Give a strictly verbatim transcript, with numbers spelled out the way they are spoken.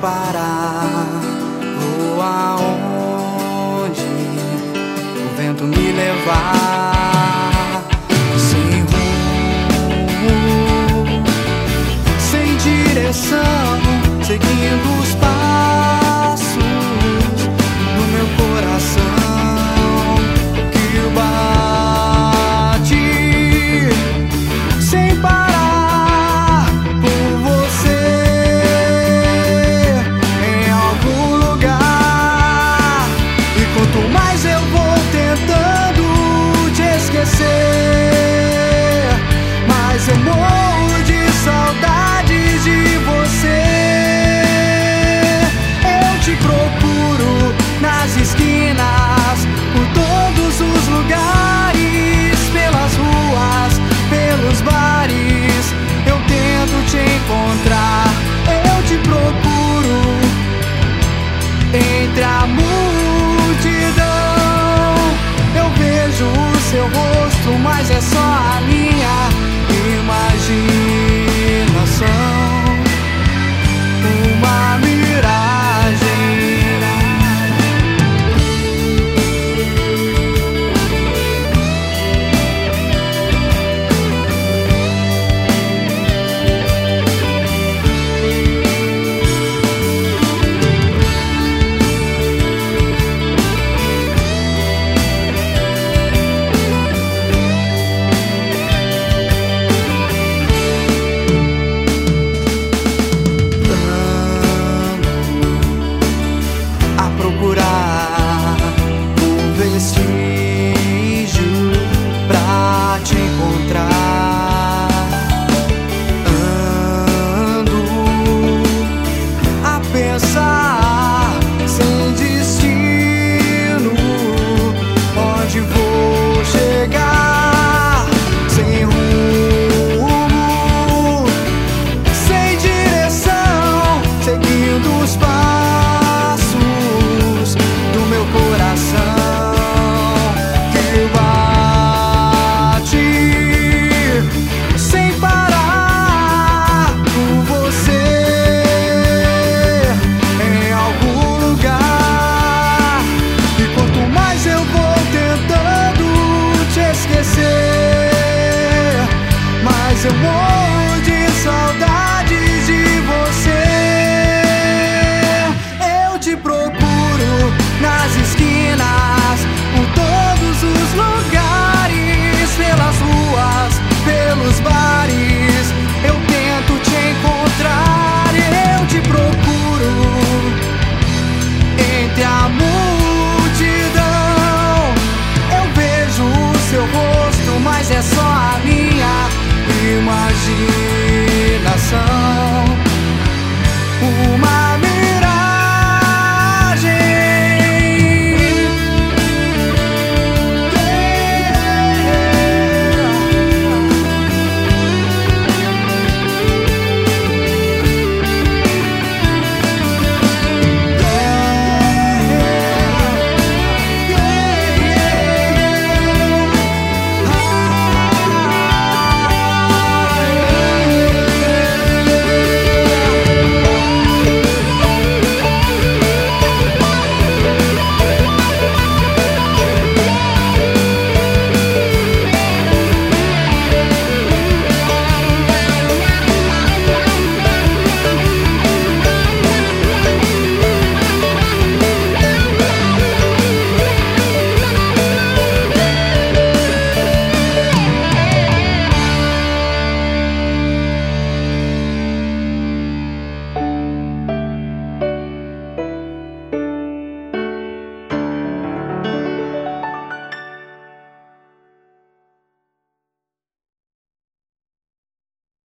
parar. Vou aonde o vento me levar, sem rumo, sem direção, seguindo os passos do meu coração que bate sem parar por você em algum lugar. E quanto mais eu vou tentando te esquecer, mais eu morro de saudade de você. Eu te procuro nas esquinas, por todos os lugares, pelas ruas, pelos bares, eu tento te encontrar. Eu te procuro entre a multidão. Eu vejo o seu rosto, mas é só a minha